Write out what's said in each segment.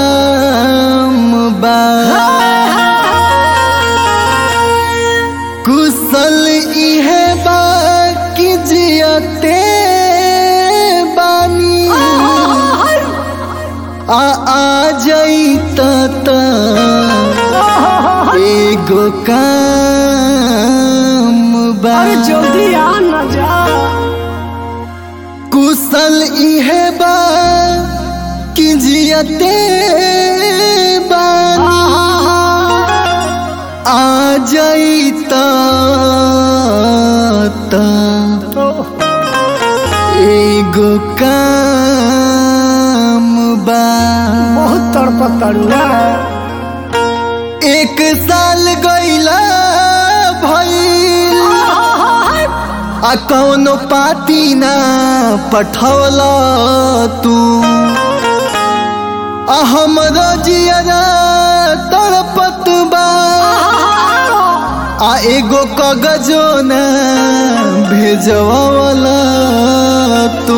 बा कुशल इहे बा कि जियते बानी आ जाइता एगो काम बा। अरे जल्दी आ ना जा। कुशल इहे बा कि जियते बानी आ जाइता एगो काम बा। बहुत तड़पतड़ुआ एक साल गईला भइल आ कौनो पाती ना पठौला तू आ हमरो जियरा तड़पत बा आ एगो कागजो ना भेजवाला तू।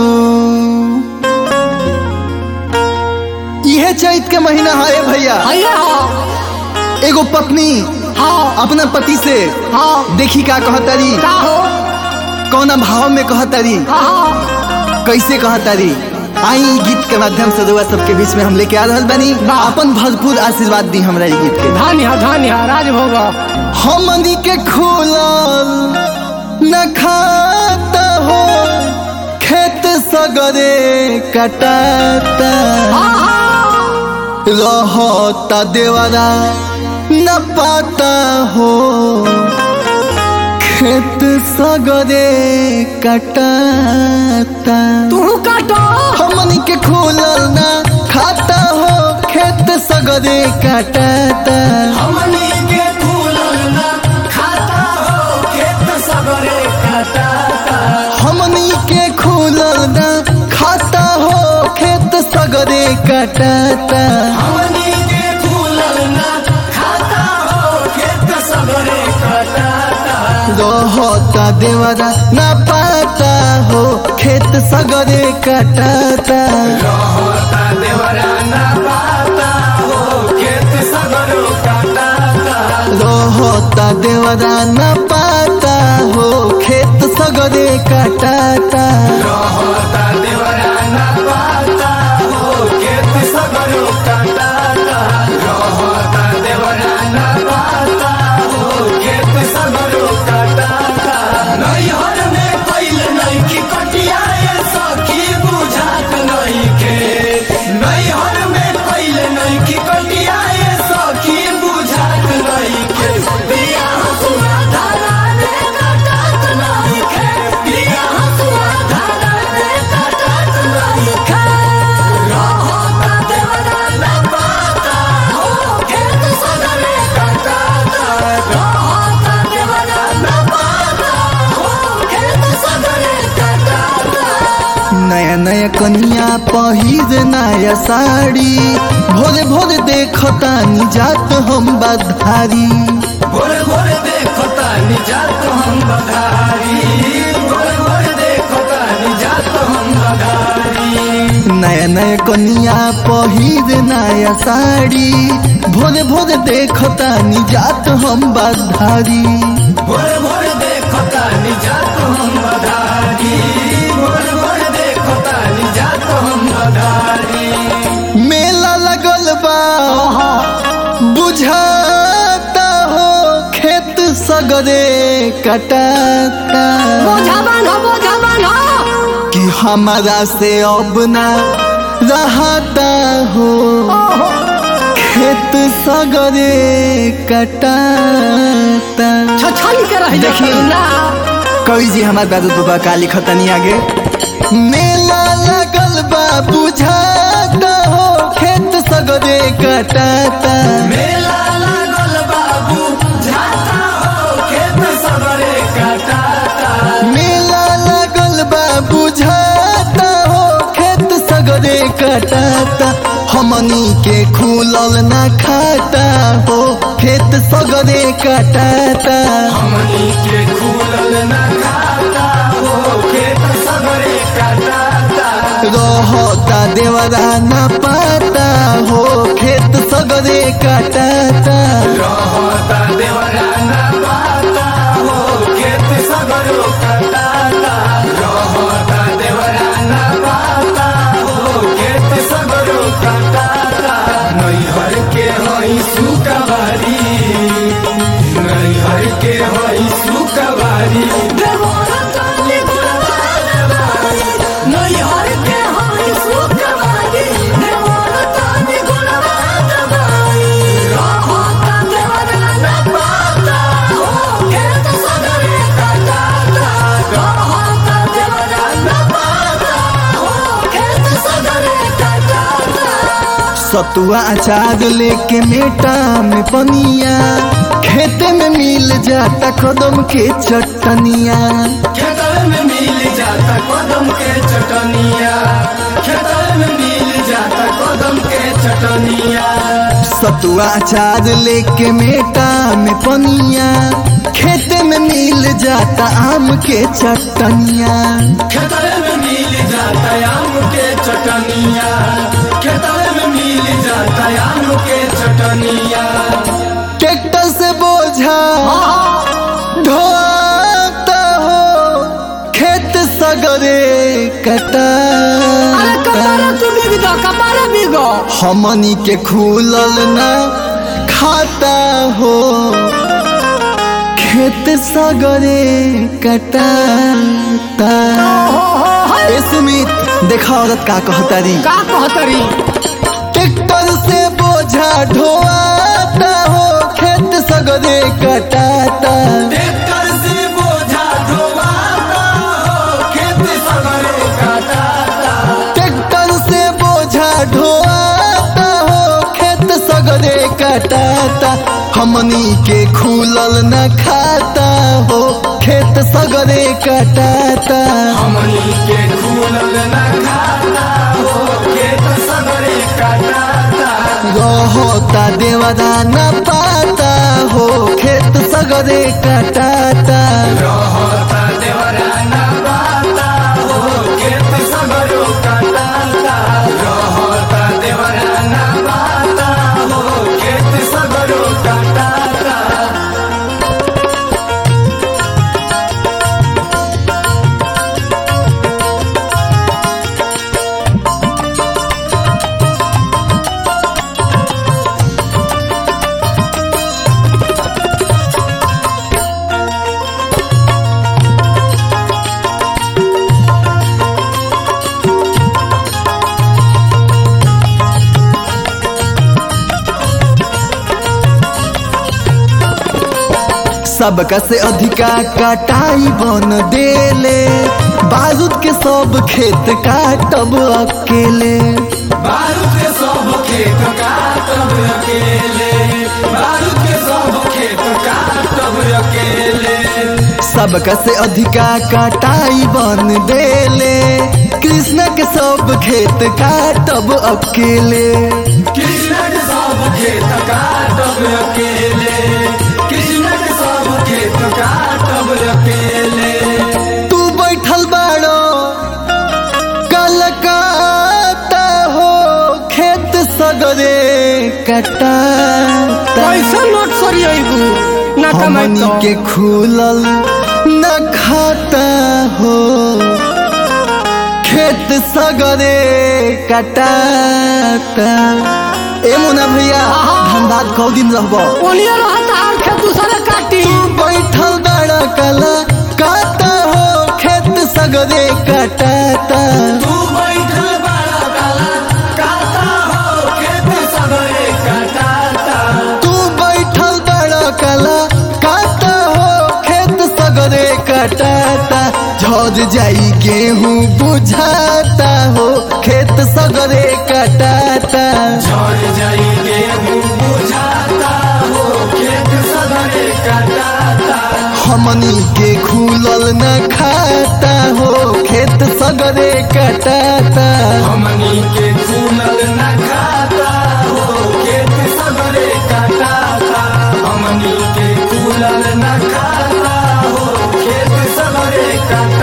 इहे चैत के महीना है भैया। एगो पत्नी अपना पति से देखी का कहतारी, कौना भाव में कहतारी, कैसे कहतारी। आई गीत के माध्यम से दुआ सबके बीच में हम लेके आ रहल बानी। अपन भरपूर आशीर्वाद दी हमरा गीत के। धानिया राजभोग हमनी के खुलल न खाता हो खेत सगरे कटाता रहता देवरा न पाता हो खेत सगरे कटाता। तू काटो हमनी के खुलल न खाता हो खेत सगरे कटाता। हमनी के खुलल ना खाता हो खेत सगरे कटाता। हमनी के खुलल न खाता हो खेत सगरे कटाता। हमनी के खुलल ना खाता हो खेत सगरे कटाता। रहता देवरा न पाता हो खेत सगरे कटाता। रहता देवरा ना पाता हो खेत सगरे कटाता। रहता देवरा न पाता हो खेत सगरे कटाता। रहता देवरा ना पाता हो खेत सगरे कटाता। रहता देवरा ना पाता हो खेत सगरे कटाता। नैहर में कैल नइखी कटिया ये सखी बुझात नइखे। नैहर में कैल नइखी कटिया ये सखी बुझात नइखे। बिया हसुआ धारा रे कटात नइखे। बिया हसुआ धारा रे कटात नइखे। रहता देवरा ना पाता हो खेत सगरे कटाता। रहता देवरा ना पाता हो खेत सगरे कटाता। नया नया कन्या पहिर नया साड़ी भोरे भोरे देखतानी जात हम बधारी। भोरे भोरे देखता निजात हम बधारी। भोरे भोरे देखता निजात हम बधारी। नया नया कन्या पहिर नया साड़ी भोरे भोरे देखतानी जात हम बधारी। भोरे भोरे देखता निजात हम बधारी। भोरे भोरे देखता निजात हम बधारी। मेला लगल बा बुझाता हो खेत सगरे कटाता। बोझा बांधो कि हमारा से अब ना रहता हो खेत सगरे कटाता। छछन के रह देखी कवि जी हमारे दादू बाबा का लिखतनी आगे। मेला लगल बा बुझाता हो खेत सगरे कटाता। मेला लागल बाबू झाता हो खेत सगरे कटाता। मेला लगल बा बुझाता हो खेत सगरे कटाता। हमनी के खुलल ना खाता हो खेत सगरे कटाता। हमनी के खुलल ना खाता हो खेत सगरे कटाता। रहता देवरा ना पाता हो सुकवारी नैहर के हई सुकवारी देवरा ताली गुणवारी नैहर के हई सुकवारी देवरा ताली गुणवारी रहता देवरा न पाता हो खेत सगरे काटाता रहता देवरा न पाता हो खेत सगरे काटाता सतुआ अचार लेके मेटा में पनिया खेते में मिल जाता कदम के चटनिया खेतर में मिल जाता कदम के चटनिया खेतर में मिल जाता कदम के चटनिया सतुआ अचार लेके मेटा में पनिया खेते में मिल जाता आम के चटनिया खेतर में मिल जाता आम के चटनिया खेतर में मिल जाता आम के चटनिया ट्रैक्टर से बोझा ढोता हो खेत सगरे कपारा कटा तू बिगो कपारा बिगो हमनी के खुलल ना खाता हो खेत सगरे कटाता ए सुमित देखा औरत का कहतारी का कहतरी ट्रैक्टर से बोझा ढोआता हो खेत सगरे कटाता ट्रैक्टर से बोझा ढोवाता हो खेत सगरे काटाता ट्रैक्टर से बोझा ढोआता हो खेत सगरे कटाता हमनी के खुलल न खाता हो खेत सगरे कटाता हमनी के खुलल न खाता हो खेत सगरे काटाता रहता देवदा न पाता हो खेत सगरे कटाता रहता देवरा न पाता हो खेत सगरो काटाता रहता देवरा न पाता हो खेत सगरो काटाता सबका से अधिका कटाई बन देले बारूद के सब खेत काटब अकेले बारूद के सब खेत काटब अकेले बारूद के सब खेत काटब अकेले सबका से अधिका कटाई बन देले कृष्ण के सब खेत काटब अकेले कृष्ण के सब खेत काटब अकेले कृष्ण के सब खेत काटब अकेले तू बैठल बाड़ो कलकाता हो खेत सगरे कटाता कैसा नोट सरी आइबू ना कमाई हमनी तो के खुलल न खाता हो खेत सगरे कटाता ए मुना भैया धनबाद कौ दिन रहबो ओनिया रहता और खेत दूसरा काटी तू बैठल बड़ा कला काता हो खेत सगरे कटाता तू बैठल बड़ा काला काटा हो खेत सगरे काटाता तू बैठल बड़ा कला काता हो खेत सगरे कटाता झड़ जाई गेहूं बुझाता हो खेत सगरे कटाता झड़ जाई गेहूं बुझाता हो खेत सगरे काटाता हमनी के खुलल न खाता हो खेत सगरे कटाता हमनी के खुलल न खाता हो खेत सगरे काटाता हमनी के खुलल न खाता हो खेत सगरे काटाता